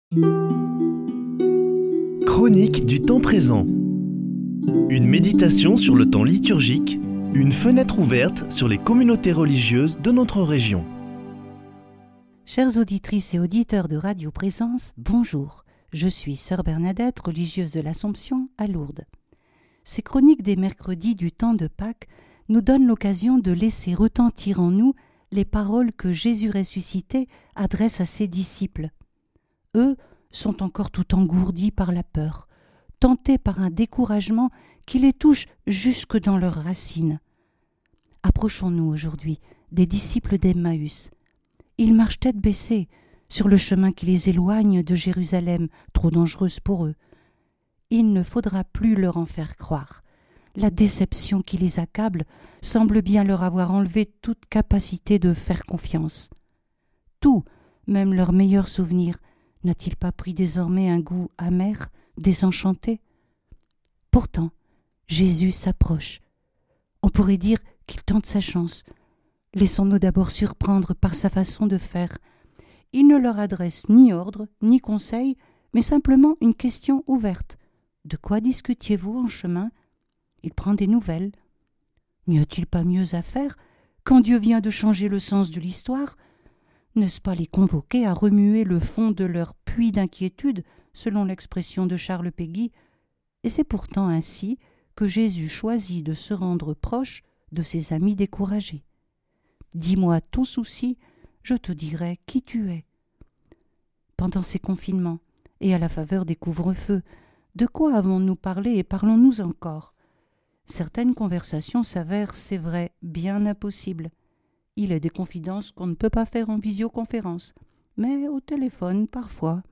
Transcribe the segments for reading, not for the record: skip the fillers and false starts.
Chronique du temps présent. Une méditation sur le temps liturgique, une fenêtre ouverte sur les communautés religieuses de notre région. Chères auditrices et auditeurs de Radio Présence, bonjour. Je suis sœur Bernadette, religieuse de l'Assomption à Lourdes. Ces chroniques des mercredis du temps de Pâques nous donnent l'occasion de laisser retentir en nous les paroles que Jésus ressuscité adresse à ses disciples. Eux sont encore tout engourdis par la peur, tentés par un découragement qui les touche jusque dans leurs racines. Approchons-nous aujourd'hui des disciples d'Emmaüs. Ils marchent tête baissée sur le chemin qui les éloigne de Jérusalem, trop dangereuse pour eux. Il ne faudra plus leur en faire croire. La déception qui les accable semble bien leur avoir enlevé toute capacité de faire confiance. Tout, même leurs meilleurs souvenirs, n'a-t-il pas pris désormais un goût amer, désenchanté ? Pourtant, Jésus s'approche. On pourrait dire qu'il tente sa chance. Laissons-nous d'abord surprendre par sa façon de faire. Il ne leur adresse ni ordre, ni conseil, mais simplement une question ouverte. De quoi discutiez-vous en chemin ? Il prend des nouvelles. N'y a-t-il pas mieux à faire quand Dieu vient de changer le sens de l'histoire ? N'est-ce pas les convoquer à remuer le fond de leur puits d'inquiétude, selon l'expression de Charles Péguy ? Et c'est pourtant ainsi que Jésus choisit de se rendre proche de ses amis découragés. Dis-moi ton souci, je te dirai qui tu es. Pendant ces confinements et à la faveur des couvre-feux, de quoi avons-nous parlé et parlons-nous encore ? Certaines conversations s'avèrent, c'est vrai, bien impossibles. Il est des confidences qu'on ne peut pas faire en visioconférence, mais au téléphone parfois.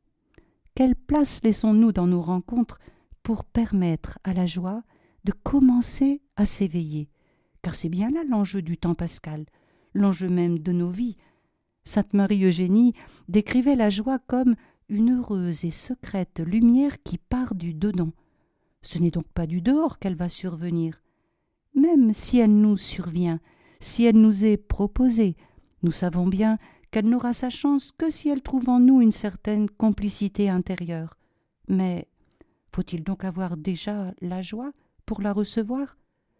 Quelle place laissons-nous dans nos rencontres pour permettre à la joie de commencer à s'éveiller ? Car c'est bien là l'enjeu du temps pascal, l'enjeu même de nos vies. Sainte Marie-Eugénie décrivait la joie comme une heureuse et secrète lumière qui part du dedans. Ce n'est donc pas du dehors qu'elle va survenir. Même si elle nous survient, si elle nous est proposée, nous savons bien qu'elle n'aura sa chance que si elle trouve en nous une certaine complicité intérieure. Mais faut-il donc avoir déjà la joie pour la recevoir ?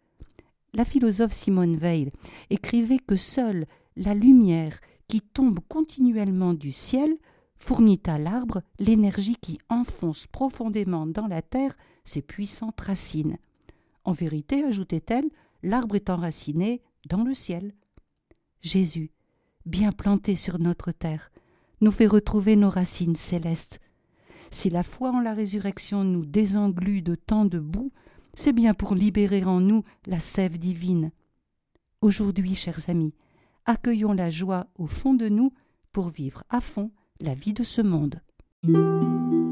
La philosophe Simone Weil écrivait que seule la lumière qui tombe continuellement du ciel fournit à l'arbre l'énergie qui enfonce profondément dans la terre ses puissantes racines. En vérité, ajoutait-elle, l'arbre est enraciné dans le ciel. Jésus, bien planté sur notre terre, nous fait retrouver nos racines célestes. Si la foi en la résurrection nous désenglue de tant de boue, c'est bien pour libérer en nous la sève divine. Aujourd'hui, chers amis, accueillons la joie au fond de nous pour vivre à fond la vie de ce monde.